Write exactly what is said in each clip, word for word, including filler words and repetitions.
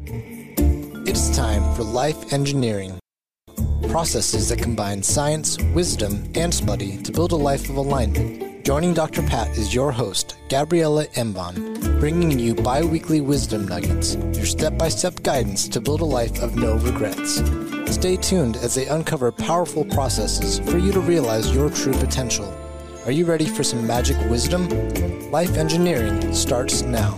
It's time for Life Engineering. Processes that combine science, wisdom, and study to build a life of alignment. Joining Doctor Pat is your host, Gabriella Embon, bringing you bi-weekly wisdom nuggets, your step-by-step guidance to build a life of no regrets. Stay tuned as they uncover powerful processes for you to realize your true potential. Are you ready for some magic wisdom? Life Engineering starts now.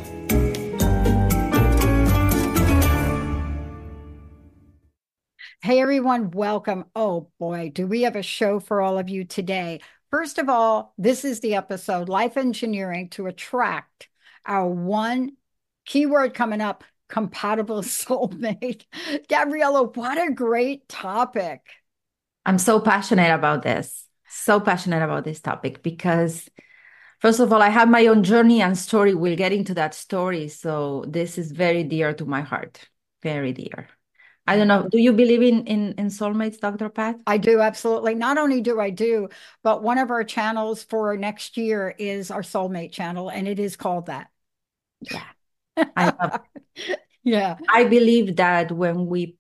Hey everyone, welcome. Oh boy, do we have a show for all of you today. First of all, this is the episode, Life Engineering to Attract Our One Keyword coming up, Compatible Soulmate. Gabriella, what a great topic. I'm so passionate about this, so passionate about this topic because, first of all, I have my own journey and story. We'll get into that story. So this is very dear to my heart, very dear. I don't know. Do you believe in, in, in soulmates, Doctor Pat? I do, absolutely. Not only do I do, but one of our channels for next year is our soulmate channel, and it is called that. Yeah. I love it. Yeah. I believe that when we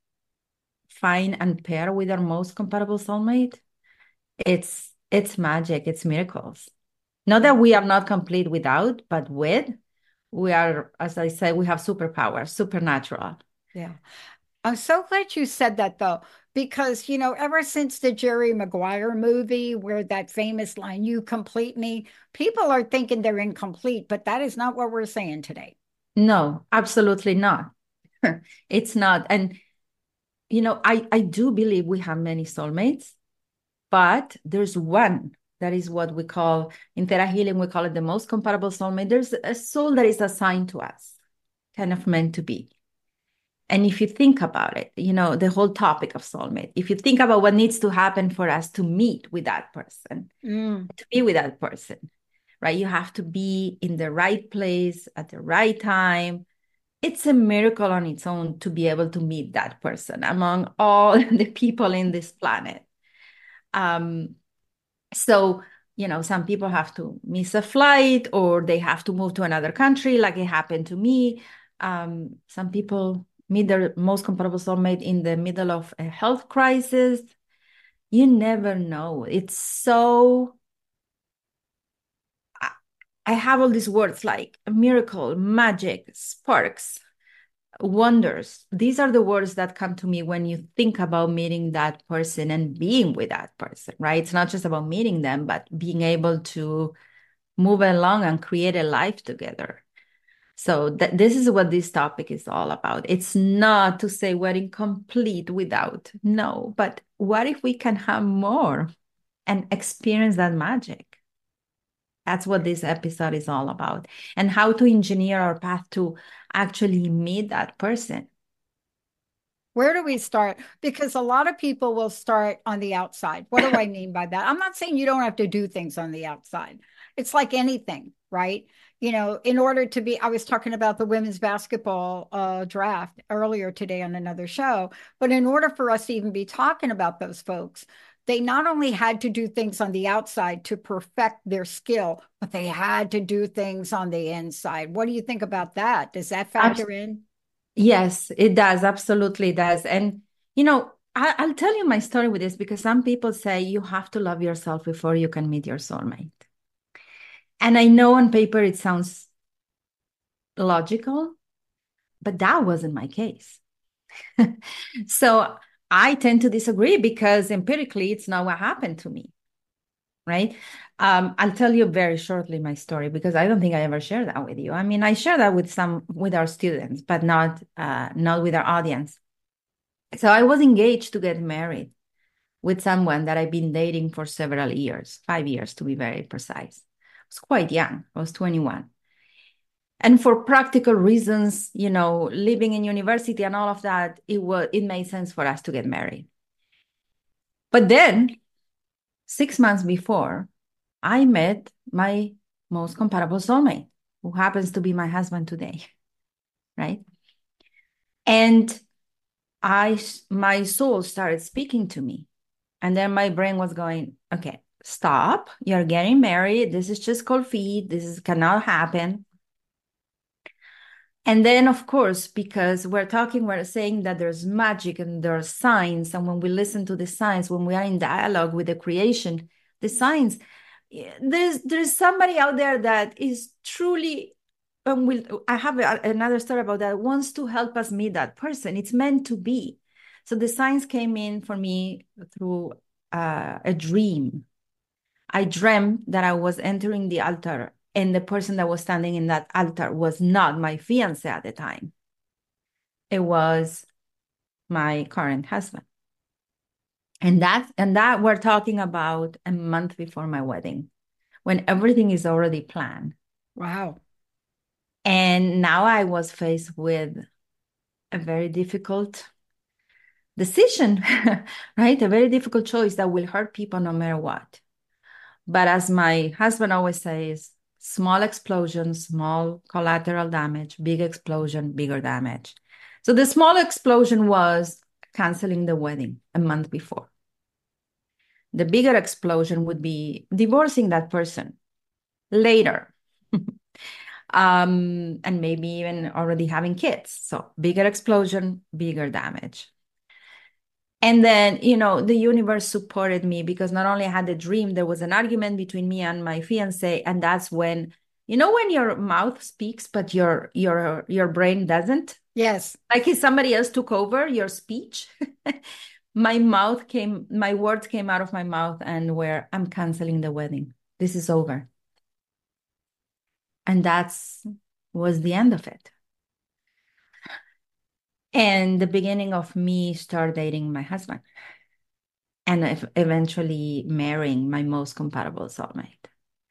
find and pair with our most compatible soulmate, it's it's magic, it's miracles. Not that we are not complete without, but with, we are, as I said, we have superpowers, supernatural. Yeah. I'm so glad you said that, though, because, you know, ever since the Jerry Maguire movie, where that famous line, "You complete me," people are thinking they're incomplete, but that is not what we're saying today. No, absolutely not. It's not. And, you know, I, I do believe we have many soulmates, but there's one that is what we call, in Theta Healing, we call it the most compatible soulmate. There's a soul that is assigned to us, kind of meant to be. And if you think about it, you know, the whole topic of soulmate, if you think about what needs to happen for us to meet with that person, mm. to be with that person, right? You have to be in the right place at the right time. It's a miracle on its own to be able to meet that person among all the people in this planet. Um, so, you know, some people have to miss a flight or they have to move to another country, like it happened to me. Um, some people meet their most compatible soulmate in the middle of a health crisis. You never know. It's so, I, I have all these words like miracle, magic, sparks, wonders. These are the words that come to me when you think about meeting that person and being with that person, right? It's not just about meeting them, but being able to move along and create a life together. So th- this is what this topic is all about. It's not to say we're incomplete without, no, but what if we can have more and experience that magic? That's what this episode is all about, and how to engineer our path to actually meet that person. Where do we start? Because a lot of people will start on the outside. What do I mean by that? I'm not saying you don't have to do things on the outside. It's like anything, right? You know, in order to be, I was talking about the women's basketball uh, draft earlier today on another show, but in order for us to even be talking about those folks, they not only had to do things on the outside to perfect their skill, but they had to do things on the inside. What do you think about that? Does that factor in? Yes, it does. Absolutely does. And, you know, I, I'll tell you my story with this because some people say you have to love yourself before you can meet your soulmate. And I know on paper it sounds logical, but that wasn't my case. So I tend to disagree because empirically it's not what happened to me, right? Um, I'll tell you very shortly my story because I don't think I ever shared that with you. I mean, I share that with some with our students, but not uh, not with our audience. So I was engaged to get married with someone that I've been dating for several years, five years to be very precise. I was quite young. I was twenty-one. And for practical reasons, you know, living in university and all of that, it was it made sense for us to get married. But then, six months before, I met my most compatible soulmate, who happens to be my husband today, right? And I, my soul started speaking to me. And then my brain was going, okay, stop. You're getting married. This is just cold feet. This is, cannot happen. And then, of course, because we're talking, we're saying that there's magic and there are signs. And when we listen to the signs, when we are in dialogue with the creation, the signs, there's there's somebody out there that is truly, and will I have a, another story about that, wants to help us meet that person. It's meant to be. So the signs came in for me through uh, a dream. I dreamt that I was entering the altar, and the person that was standing in that altar was not my fiance at the time. It was my current husband. And that, and that we're talking about a month before my wedding, when everything is already planned. Wow. And now I was faced with a very difficult decision, right? A very difficult choice that will hurt people no matter what. But as my husband always says, small explosion, small collateral damage, big explosion, bigger damage. So the small explosion was canceling the wedding a month before. The bigger explosion would be divorcing that person later. um, and maybe even already having kids. So bigger explosion, bigger damage. And then, you know, the universe supported me because not only I had a dream, there was an argument between me and my fiance. And that's when, you know, when your mouth speaks, but your your your brain doesn't. Yes. Like if somebody else took over your speech. My mouth came, my words came out of my mouth and where I'm canceling the wedding. This is over. And that's was the end of it. And the beginning of me start dating my husband. And eventually marrying my most compatible soulmate.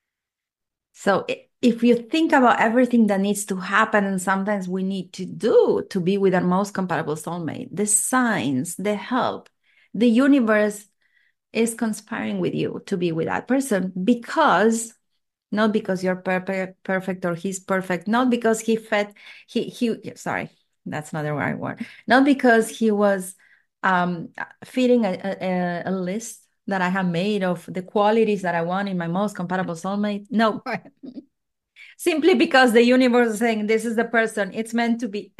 So if you think about everything that needs to happen and sometimes we need to do to be with our most compatible soulmate, the signs, the help, the universe is conspiring with you to be with that person because, not because you're perfect, perfect or he's perfect, not because he fed, he, he, sorry, that's not the right word, not because he was um, feeding a, a, a list that I have made of the qualities that I want in my most compatible soulmate. No. Simply because the universe is saying, this is the person, it's meant to be.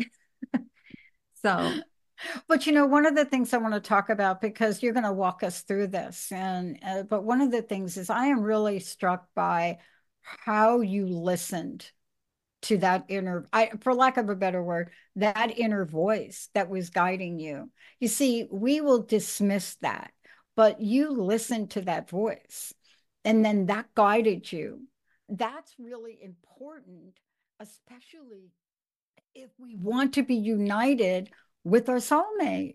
So. But, you know, one of the things I want to talk about, because you're going to walk us through this, and uh, but one of the things is I am really struck by how you listened to that inner, I, for lack of a better word, that inner voice that was guiding you. You see, we will dismiss that, but you listened to that voice, and then that guided you. That's really important, especially if we want to be united with our soulmate.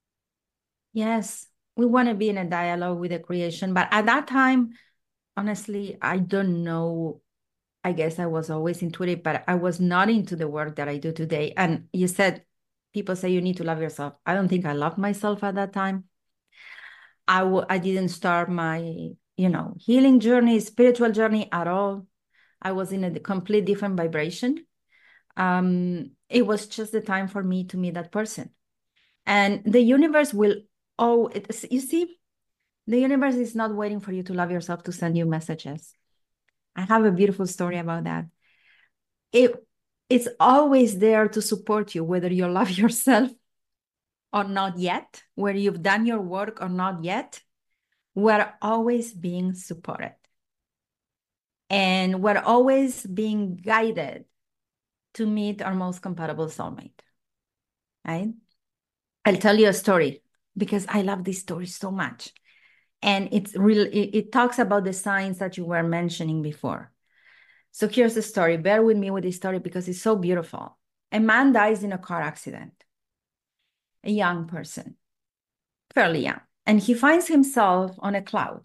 Yes, we want to be in a dialogue with the creation. But at that time, honestly, I don't know. I guess I was always intuitive, but I was not into the work that I do today. And you said, people say you need to love yourself. I don't think I loved myself at that time. I w- I didn't start my, you know, healing journey, spiritual journey at all. I was in a complete different vibration. Um, it was just the time for me to meet that person. And the universe will, oh, it, you see, the universe is not waiting for you to love yourself to send you messages. I have a beautiful story about that. It, it's always there to support you, whether you love yourself or not yet, whether you've done your work or not yet. We're always being supported. And we're always being guided to meet our most compatible soulmate, right? I'll tell you a story because I love this story so much. And it's real, it, it talks about the signs that you were mentioning before. So here's the story. Bear with me with this story because it's so beautiful. A man dies in a car accident, a young person, fairly young, and he finds himself on a cloud.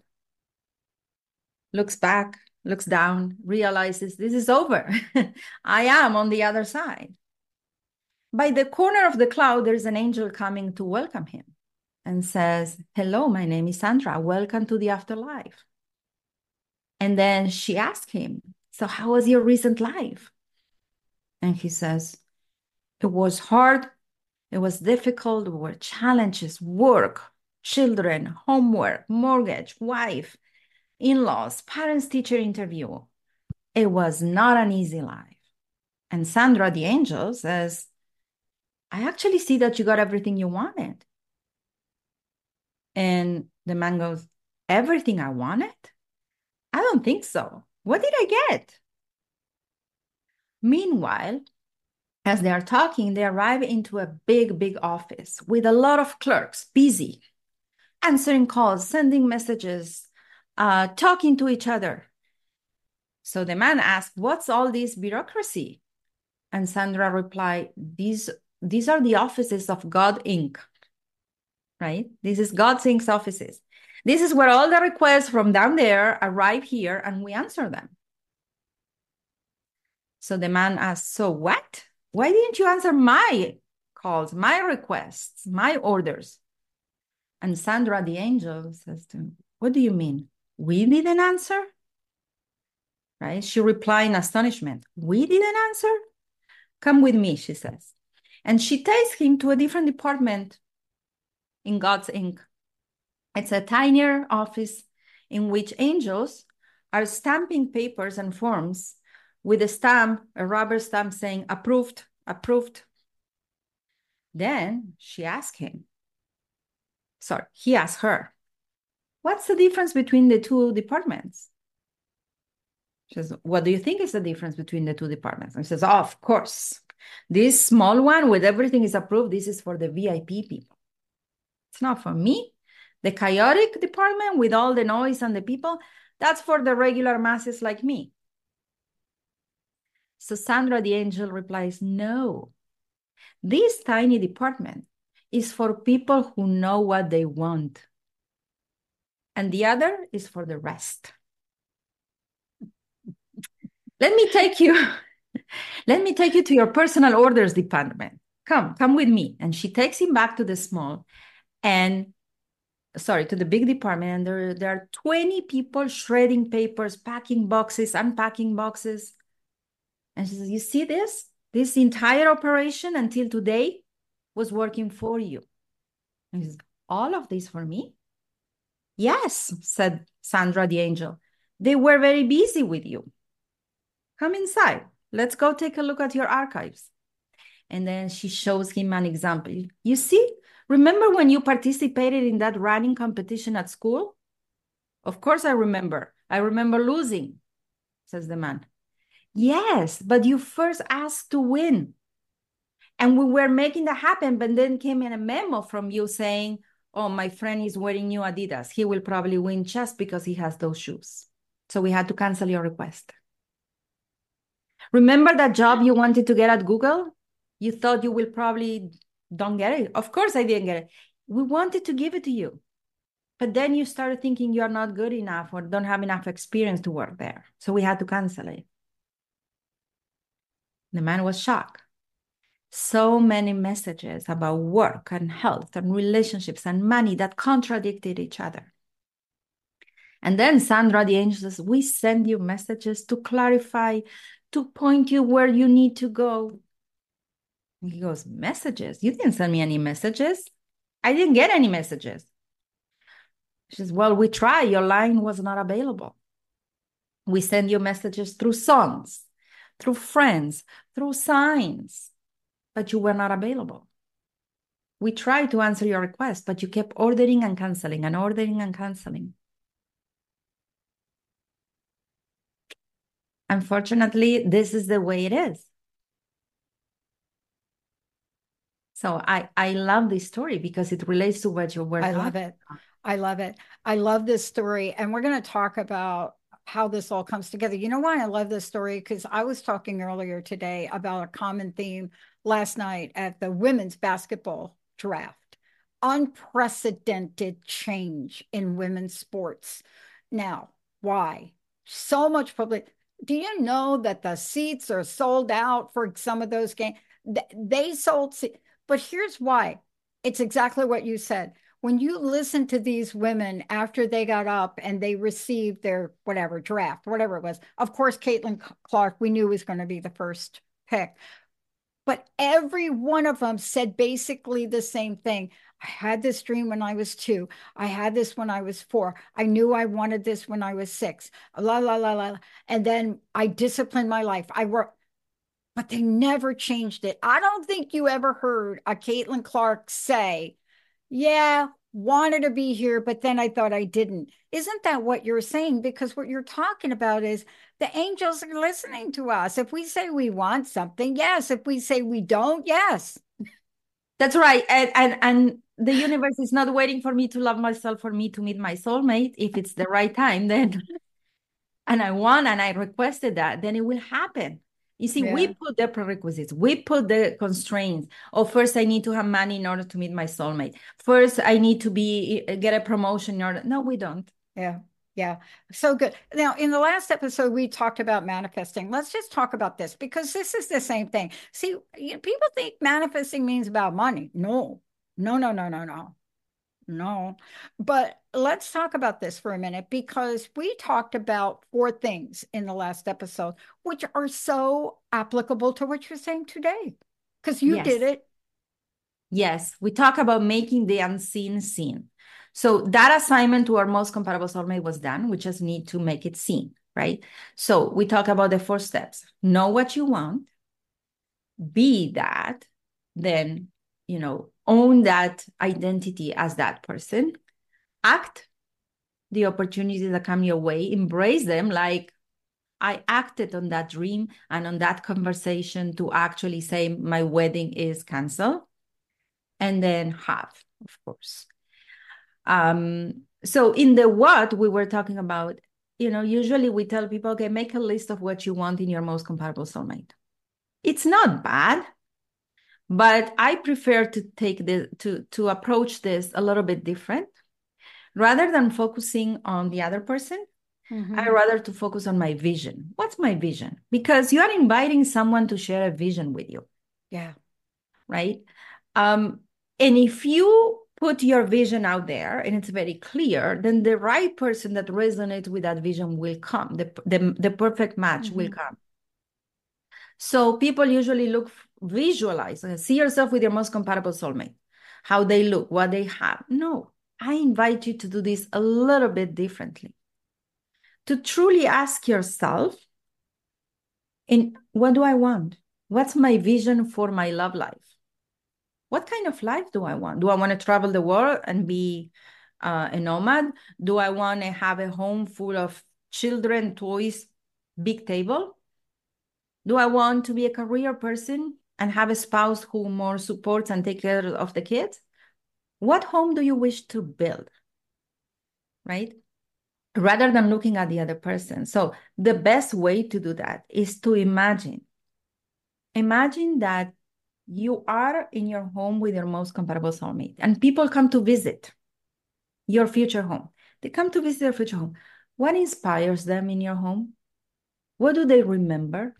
Looks back, looks down, realizes this is over. I am on the other side. By the corner of the cloud, there's an angel coming to welcome him and says, hello, my name is Sandra. Welcome to the afterlife. And then she asks him, so how was your recent life? And he says, it was hard. It was difficult. There were challenges, work, children, homework, mortgage, wife, in-laws, parents-teacher interview. It was not an easy life. And Sandra, the angel, says, I actually see that you got everything you wanted. And the man goes, everything I wanted? I don't think so. What did I get? Meanwhile, as they are talking, they arrive into a big, big office with a lot of clerks, busy, answering calls, sending messages, uh, talking to each other. So the man asked, what's all this bureaucracy? And Sandra replied, these, these are the offices of God Incorporated, right? This is God Incorporated's offices. This is where all the requests from down there arrive here and we answer them. So the man asked, so what? Why didn't you answer my calls, my requests, my orders? And Sandra, the angel, says to him, what do you mean? We didn't answer? Right? She replied in astonishment, we didn't answer? Come with me, she says. And she takes him to a different department in God's Incorporated. It's a tinier office in which angels are stamping papers and forms with a stamp, a rubber stamp saying approved, approved. Then she asked him, sorry, he asked her, what's the difference between the two departments? She says, what do you think is the difference between the two departments? And he says, oh, of course. This small one with everything is approved, this is for the V I P people. It's not for me. The chaotic department with all the noise and the people, that's for the regular masses like me. So Sandra the angel replies, no, this tiny department is for people who know what they want. And the other is for the rest. Let me take you, let me take you to your personal orders department. Come, come with me. And she takes him back to the small and sorry, to the big department. And there, there are twenty people shredding papers, packing boxes, unpacking boxes. And she says, you see this? This entire operation until today was working for you. And he says, all of this for me? Yes, said Sandra the angel. They were very busy with you. Come inside. Let's go take a look at your archives. And then she shows him an example. You see, remember when you participated in that running competition at school? Of course I remember. I remember losing, says the man. Yes, but you first asked to win. And we were making that happen, but then came in a memo from you saying, oh, my friend is wearing new Adidas. He will probably win just because he has those shoes. So we had to cancel your request. Remember that job you wanted to get at Google? You thought you will probably don't get it. Of course I didn't get it. We wanted to give it to you. But then you started thinking you're not good enough or don't have enough experience to work there. So we had to cancel it. The man was shocked. So many messages about work and health and relationships and money that contradicted each other. And then Sandra the angel says, we send you messages to clarify, to point you where you need to go. And he goes, messages? You didn't send me any messages. I didn't get any messages. She says, well, we tried. Your line was not available. We send you messages through songs, through friends, through signs, but you were not available. We tried to answer your request, but you kept ordering and canceling and ordering and canceling. Unfortunately, this is the way it is. So I, I love this story because it relates to what you were I talking love it. I love it. I love this story. And we're going to talk about how this all comes together. You know why I love this story? Because I was talking earlier today about a common theme last night at the women's basketball draft. Unprecedented change in women's sports. Now, why? So much public. Do you know that the seats are sold out for some of those games? They sold seats. But here's why. It's exactly what you said. When you listen to these women after they got up and they received their whatever draft, whatever it was, of course, Caitlin Clark, we knew was going to be the first pick. But every one of them said basically the same thing. I had this dream when I was two. I had this when I was four. I knew I wanted this when I was six. La, la, la, la. And then I disciplined my life. I worked. but they never changed it. I don't think you ever heard a Caitlin Clark say, yeah, wanted to be here, but then I thought I didn't. Isn't that what you're saying? Because what you're talking about is the angels are listening to us. If we say we want something, yes. If we say we don't, yes. That's right. And, and and the universe is not waiting for me to love myself, for me to meet my soulmate. If it's the right time, then and I want and I requested that, then it will happen. You see, Yeah. we put the prerequisites, we put the constraints. Oh, first I need to have money in order to meet my soulmate. First, I need to be get a promotion in order. No, we don't. Yeah. Yeah. So good. Now, in the last episode, we talked about manifesting. Let's just talk about this because this is the same thing. See, you know, people think manifesting means about money. No, no, no, no, no, no. No, but let's talk about this for a minute because we talked about four things in the last episode, which are so applicable to what you're saying today because you Yes. did it. Yes. We talk about making the unseen seen. So that assignment to our most compatible soulmate was done. We just need to make it seen, right? So we talk about the four steps. Know what you want, be that, then, you know, own that identity as that person, act the opportunities that come your way, embrace them like I acted on that dream and on that conversation to actually say my wedding is canceled, and then have, of course. Um, so in the what we were talking about, you know, usually we tell people, okay, make a list of what you want in your most compatible soulmate. It's not bad, but I prefer to take the to to approach this a little bit different. Rather than focusing on the other person, Mm-hmm. I rather to focus on my vision. What's my vision? Because you are inviting someone to share a vision with you. Yeah. Right. Um, and if you put your vision out there and it's very clear, then the right person that resonates with that vision will come. The, the, the perfect match Mm-hmm. will come. So people usually look, visualize, uh, see yourself with your most compatible soulmate, how they look, what they have. No, I invite you to do this a little bit differently. To truly ask yourself, in what do I want? What's my vision for my love life? What kind of life do I want? Do I want to travel the world and be uh, a nomad? Do I want to have a home full of children, toys, big table? Do I want to be a career person and have a spouse who more supports and take care of the kids? What home do you wish to build? Right? Rather than looking at the other person. So the best way to do that is to imagine. Imagine that you are in your home with your most compatible soulmate and people come to visit your future home. They come to visit your future home. What inspires them in your home? What do they remember?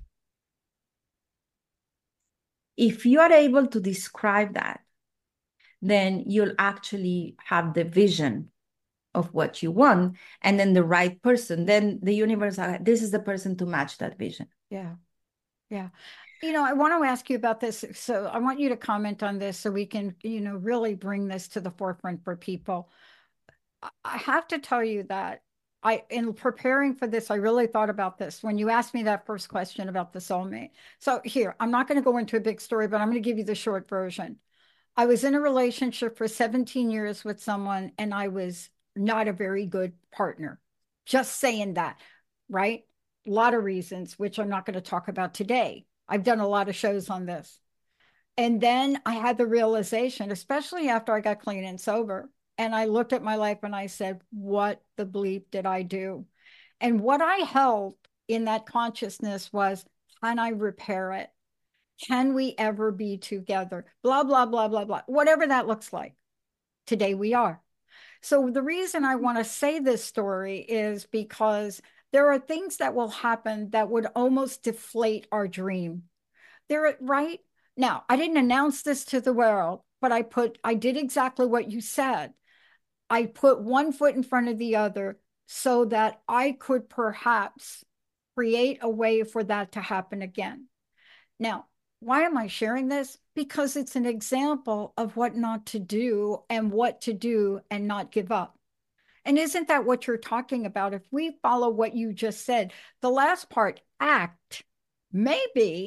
If you are able to describe that, then you'll actually have the vision of what you want and then the right person. Then the universe, this is the person to match that vision. Yeah. Yeah. You know, I want to ask you about this. So I want you to comment on this so we can, you know, really bring this to the forefront for people. I have to tell you that I, in preparing for this, I really thought about this when you asked me that first question about the soulmate. So here, I'm not going to go into a big story, but I'm going to give you the short version. I was in a relationship for seventeen years with someone, and I was not a very good partner. Just saying that, right? A lot of reasons, which I'm not going to talk about today. I've done a lot of shows on this. And then I had the realization, especially after I got clean and sober, and I looked at my life and I said, what the bleep did I do? And what I held in that consciousness was, can I repair it? Can we ever be together? Blah, blah, blah, blah, blah, whatever that looks like. Today we are. So the reason I want to say this story is because there are things that will happen that would almost deflate our dream. There, right? Now, I didn't announce this to the world, but I put, I did exactly what you said. I put one foot in front of the other so that I could perhaps create a way for that to happen again. Now, why am I sharing this? Because it's an example of what not to do and what to do and not give up. And isn't that what you're talking about? If we follow what you just said, the last part, act, maybe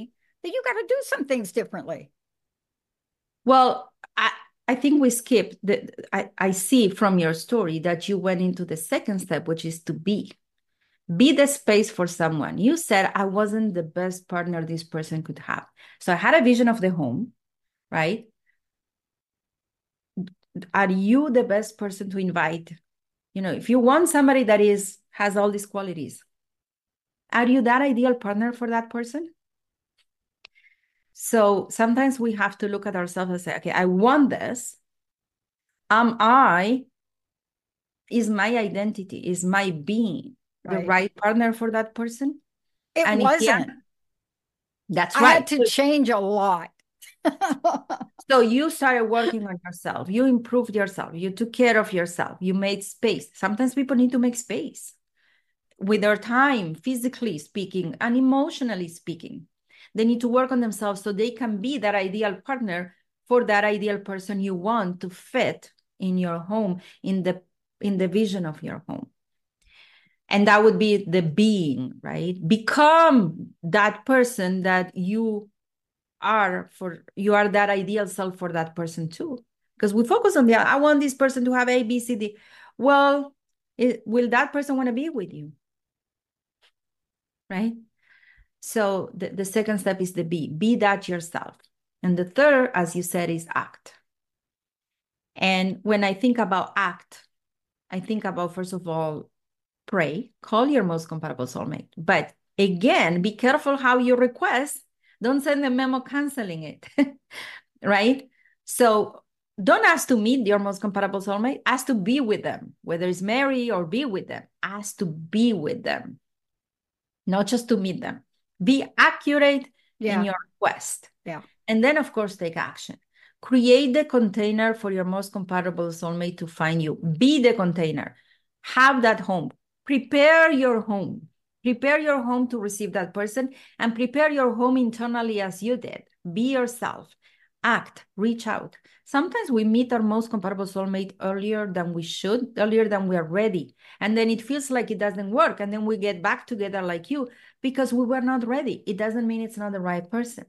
then you got to do some things differently. Well, I, I think we skipped the, I, I see from your story that you went into the second step, which is to be. Be the space for someone. You said I wasn't the best partner this person could have. So I had a vision of the home, right? Are you the best person to invite? You know, if you want somebody that is has all these qualities, are you that ideal partner for that person? So sometimes we have to look at ourselves and say, okay, I want this. Am I, is my identity, is my being the Right. right partner for that person? It And if yeah, wasn't. that's I right. had to change a lot. So you started working on yourself. You improved yourself. You took care of yourself. You made space. Sometimes people need to make space with their time, physically speaking and emotionally speaking. They need to work on themselves so they can be that ideal partner for that ideal person you want to fit in your home, in the in the vision of your home. And that would be the being, right? Become that person that you are for, you are that ideal self for that person too. Because we focus on the, I want this person to have A, B, C, D. Well, it, will that person want to be with you? Right? So the, the second step is the be, be that yourself. And the third, as you said, is act. And when I think about act, I think about, first of all, pray, call your most compatible soulmate. But again, be careful how you request. Don't send a memo canceling it, right? So don't ask to meet your most compatible soulmate. Ask to be with them, whether it's marry or be with them. Ask to be with them, not just to meet them. Be accurate Yeah. in your request. Yeah. And then, of course, take action. Create the container for your most compatible soulmate to find you. Be the container. Have that home. Prepare your home. Prepare your home to receive that person, and prepare your home internally as you did. Be yourself. Act. Reach out. Sometimes we meet our most compatible soulmate earlier than we should, earlier than we are ready. And then it feels like it doesn't work. And then we get back together like you because we were not ready. It doesn't mean it's not the right person.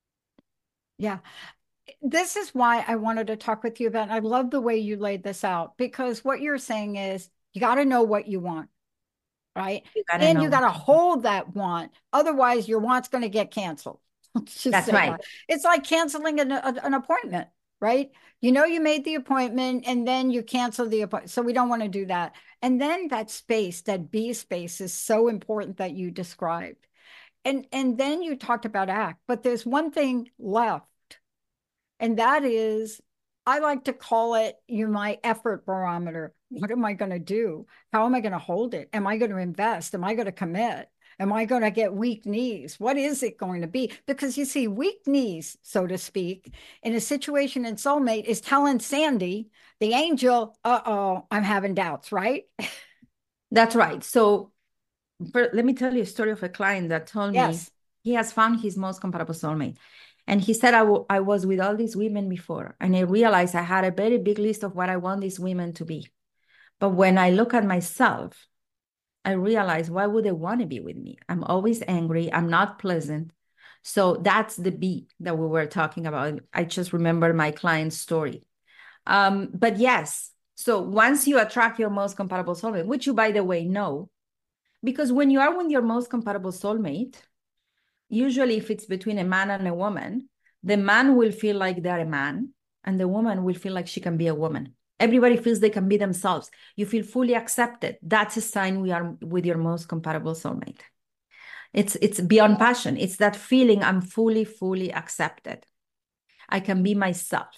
Yeah. This is why I wanted to talk with you about, and I love the way you laid this out, because what you're saying is you got to know what you want, right? You gotta And know. you got to hold that want. Otherwise, your want's going to get canceled. Let's just That's say right. that. It's like canceling an, a, an appointment, right? You know, you made the appointment and then you cancel the appointment. So we don't want to do that. And then that space, that B space, is so important that you described. And and then you talked about act, but there's one thing left. And that is, I like to call it, you know, my effort barometer. What am I going to do? How am I going to hold it? Am I going to invest? Am I going to commit? Am I going to get weak knees? What is it going to be? Because you see, weak knees, so to speak, in a situation in soulmate is telling Sandy, the angel, uh-oh, I'm having doubts, right? That's right. So for, let me tell you a story of a client that told Yes. me he has found his most compatible soulmate. And he said, I, w- I was with all these women before, and I realized I had a very big list of what I want these women to be. But when I look at myself, I realize, why would they want to be with me? I'm always angry. I'm not pleasant. So that's the B that we were talking about. I just remember my client's story. Um, but yes, so once you attract your most compatible soulmate, which you, by the way, know, because when you are with your most compatible soulmate, usually if it's between a man and a woman, the man will feel like they're a man and the woman will feel like she can be a woman. Everybody feels they can be themselves. You feel fully accepted. That's a sign we are with your most compatible soulmate. It's, it's beyond passion. It's that feeling I'm fully, fully accepted. I can be myself.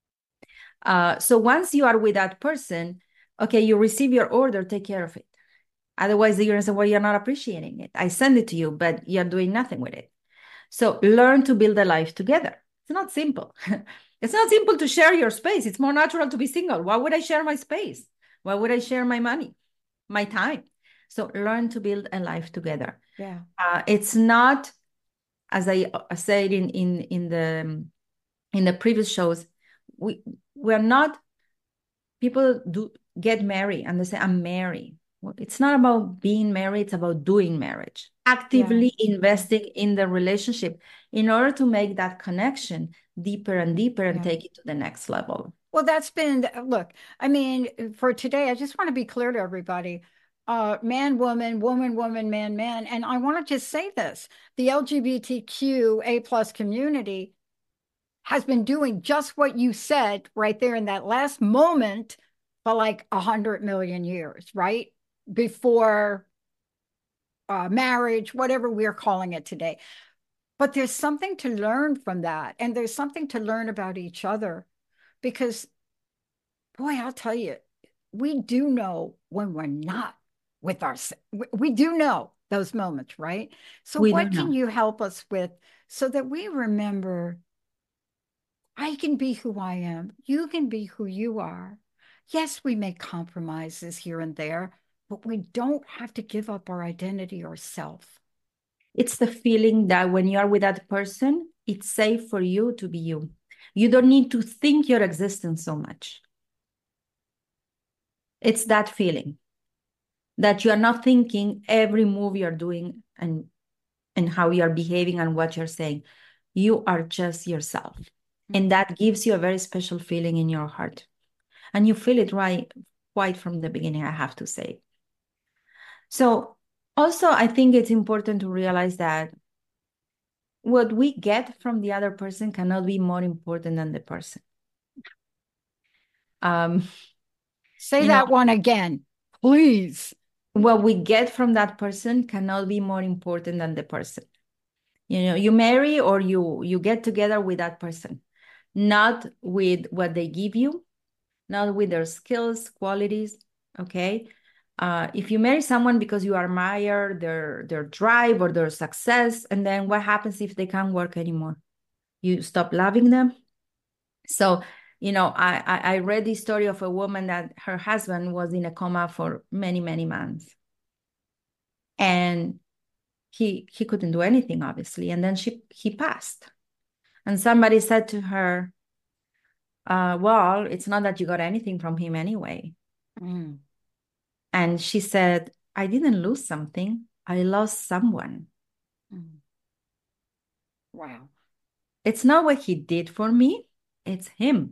Uh, so once you are with that person, okay, you receive your order, take care of it. Otherwise, you're going to say, well, you're not appreciating it. I send it to you, but you're doing nothing with it. So learn to build a life together. It's not simple. It's not simple to share your space. It's more natural to be single. Why would I share my space? Why would I share my money, my time? So learn to build a life together. Yeah. Uh, it's not, as I said in, in, in, the, in the previous shows, we, we're not, people do get married and they say, I'm married. It's not about being married, it's about doing marriage, actively Yeah. investing in the relationship in order to make that connection deeper and deeper and Yeah. take it to the next level. Well, that's been, look, I mean, for today, I just want to be clear to everybody. Uh, man, woman, woman, woman, man, man. And I want to just say this, the L G B T Q A plus community has been doing just what you said right there in that last moment for like a hundred million years, right? Before uh, marriage, whatever we're calling it today. But there's something to learn from that. And there's something to learn about each other because, boy, I'll tell you, we do know when we're not with our, we do know those moments, right? So, We what don't can know. you help us with so that we remember I can be who I am, you can be who you are? Yes, we make compromises here and there, but we don't have to give up our identity or self. It's the feeling that when you are with that person, it's safe for you to be you. You don't need to think your existence so much. It's that feeling that you are not thinking every move you're doing and and how you're behaving and what you're saying. You are just yourself. And that gives you a very special feeling in your heart. And you feel it right quite from the beginning, I have to say. So also, I think it's important to realize that what we get from the other person cannot be more important than the person. Um, Say you know, that one again, please. what we get from that person cannot be more important than the person. You know, you marry or you you get together with that person, not with what they give you, not with their skills, qualities. Okay. Uh, if you marry someone because you admire their their drive or their success, and then what happens if they can't work anymore? You stop loving them. So, you know, I, I I read the story of a woman that her husband was in a coma for many, many months. And he he couldn't do anything, obviously. And then she he passed. And somebody said to her, uh, well, it's not that you got anything from him anyway. Mm. And she said, I didn't lose something. I lost someone. Mm. Wow. It's not what he did for me, it's him.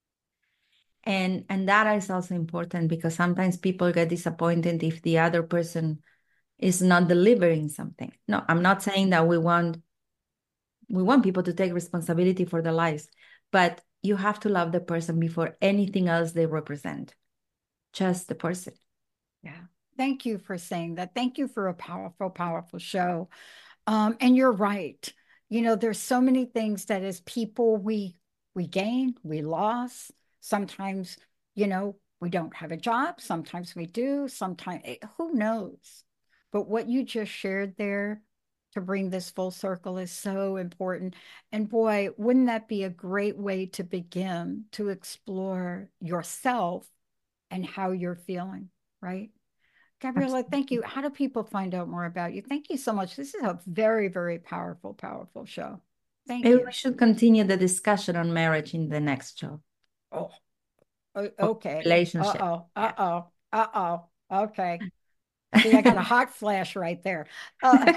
And and that is also important because sometimes people get disappointed if the other person is not delivering something. No, I'm not saying that we want we want people to take responsibility for their lives, but you have to love the person before anything else they represent. Just the person. Yeah. Thank you for saying that. Thank you for a powerful, powerful show. Um, and you're right. You know, there's so many things that as people we we gain, we lost. Sometimes, you know, we don't have a job. Sometimes we do. Sometimes who knows? But what you just shared there to bring this full circle is so important. And boy, wouldn't that be a great way to begin to explore yourself and how you're feeling, right? Gabriela, thank you. How do people find out more about you? Thank you so much. This is a very, very powerful, powerful show. Thank Maybe you. we should continue the discussion on marriage in the next show. Oh, o- Or okay. relationship. Uh-oh. Yeah. Uh-oh. Uh-oh. Okay. See, I got a hot flash right there. Uh,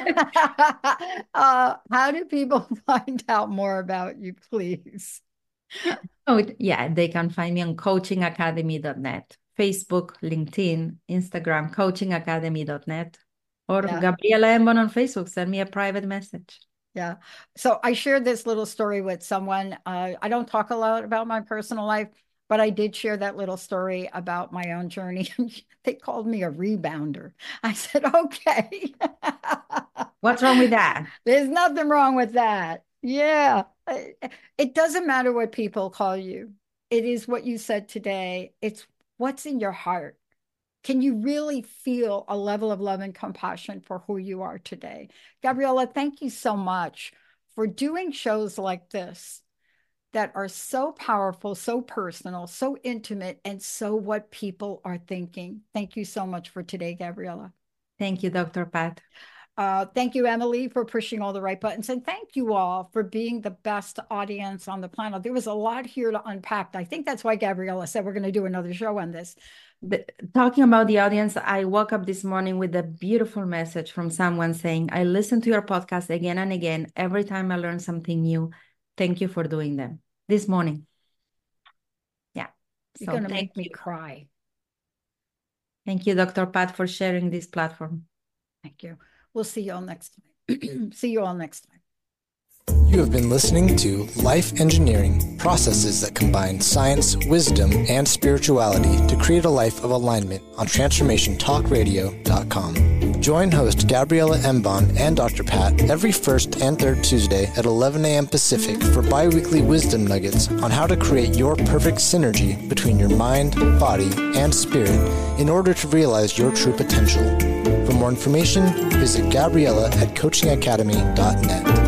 uh, how do people find out more about you, please? Oh, yeah, they can find me on coaching academy dot net, Facebook, LinkedIn, Instagram, coaching academy dot net, or Yeah. Gabriela Embon on Facebook. Send me a private message. Yeah. So I shared this little story with someone. Uh, I don't talk a lot about my personal life, but I did share that little story about my own journey. They called me a rebounder. I said, okay. What's wrong with that? There's nothing wrong with that. Yeah. It doesn't matter what people call you. It is what you said today. It's what's in your heart. Can you really feel a level of love and compassion for who you are today? Gabriela, thank you so much for doing shows like this that are so powerful, so personal, so intimate, and so what people are thinking. Thank you so much for today, Gabriela. Thank you, Doctor Pat. Uh, thank you, Emily, for pushing all the right buttons. And thank you all for being the best audience on the planet. There was a lot here to unpack. I think that's why Gabriella said we're going to do another show on this. But talking about the audience, I woke up this morning with a beautiful message from someone saying, I listen to your podcast again and again. Every time I learn something new. Thank you for doing them. This morning. Yeah. You're so going to make you. me cry. Thank you, Doctor Pat, for sharing this platform. Thank you. We'll see you all next time. See you all next time. You have been listening to Life Engineering, processes that combine science, wisdom, and spirituality to create a life of alignment on transformation talk radio dot com. Join host Gabriella Embon and Doctor Pat every first and third Tuesday at eleven a.m. Pacific for bi-weekly wisdom nuggets on how to create your perfect synergy between your mind, body, and spirit in order to realize your true potential. For more information, visit Gabriella at coaching academy dot net.